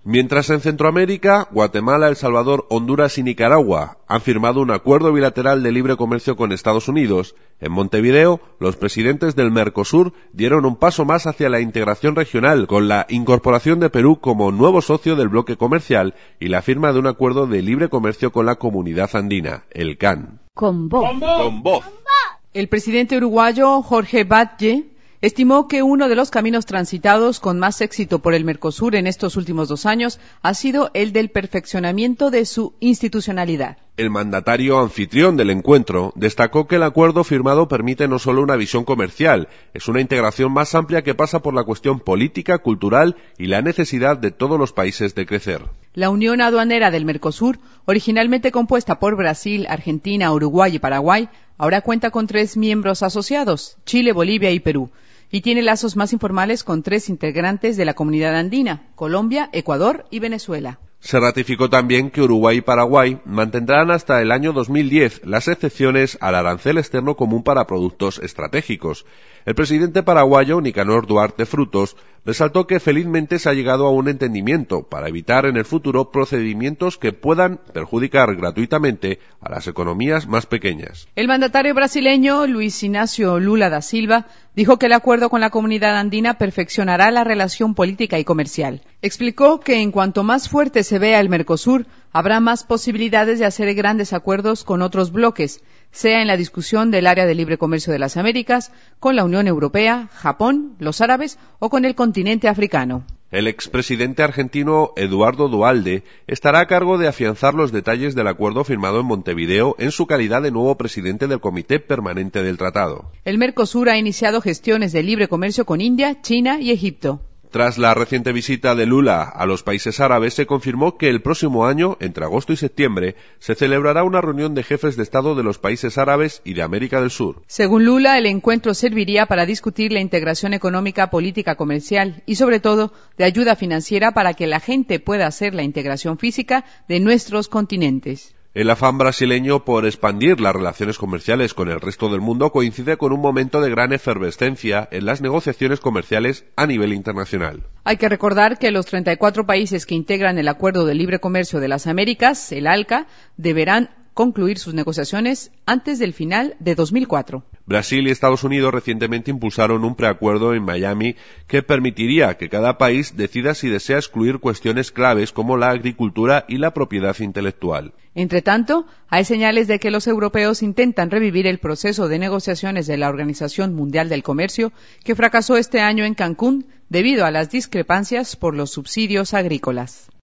Mientras en Centroamérica, Guatemala, El Salvador, Honduras y Nicaragua han firmado un acuerdo bilateral de libre comercio con Estados Unidos, en Montevideo los presidentes del Mercosur dieron un paso más hacia la integración regional con la incorporación de Perú como nuevo socio del bloque comercial y la firma de un acuerdo de libre comercio con la Comunidad Andina, el CAN. Con voz. El presidente uruguayo Jorge Batlle estimó que uno de los caminos transitados con más éxito por el Mercosur en estos últimos 2 años ha sido el del perfeccionamiento de su institucionalidad. El mandatario anfitrión del encuentro destacó que el acuerdo firmado permite no solo una visión comercial, es una integración más amplia que pasa por la cuestión política, cultural y la necesidad de todos los países de crecer. La Unión Aduanera del Mercosur, originalmente compuesta por Brasil, Argentina, Uruguay y Paraguay, ahora cuenta con 3 miembros asociados, Chile, Bolivia y Perú, y tiene lazos más informales con 3 integrantes de la Comunidad Andina, Colombia, Ecuador y Venezuela. Se ratificó también que Uruguay y Paraguay mantendrán hasta el año 2010 las excepciones al arancel externo común para productos estratégicos. El presidente paraguayo, Nicanor Duarte Frutos, resaltó que felizmente se ha llegado a un entendimiento para evitar en el futuro procedimientos que puedan perjudicar gratuitamente a las economías más pequeñas. El mandatario brasileño, Luis Inácio Lula da Silva, dijo que el acuerdo con la Comunidad Andina perfeccionará la relación política y comercial. Explicó que en cuanto más fuerte se vea el Mercosur, habrá más posibilidades de hacer grandes acuerdos con otros bloques, sea en la discusión del área de libre comercio de las Américas, con la Unión Europea, Japón, los árabes o con el continente africano. El expresidente argentino Eduardo Duhalde estará a cargo de afianzar los detalles del acuerdo firmado en Montevideo en su calidad de nuevo presidente del Comité Permanente del Tratado. El Mercosur ha iniciado gestiones de libre comercio con India, China y Egipto. Tras la reciente visita de Lula a los países árabes, se confirmó que el próximo año, entre agosto y septiembre, se celebrará una reunión de jefes de Estado de los países árabes y de América del Sur. Según Lula, el encuentro serviría para discutir la integración económica, política, comercial y, sobre todo, de ayuda financiera para que la gente pueda hacer la integración física de nuestros continentes. El afán brasileño por expandir las relaciones comerciales con el resto del mundo coincide con un momento de gran efervescencia en las negociaciones comerciales a nivel internacional. Hay que recordar que los 34 países que integran el Acuerdo de Libre Comercio de las Américas, el ALCA, deberán concluir sus negociaciones antes del final de 2004. Brasil y Estados Unidos recientemente impulsaron un preacuerdo en Miami que permitiría que cada país decida si desea excluir cuestiones claves como la agricultura y la propiedad intelectual. Entre tanto, hay señales de que los europeos intentan revivir el proceso de negociaciones de la Organización Mundial del Comercio, que fracasó este año en Cancún debido a las discrepancias por los subsidios agrícolas.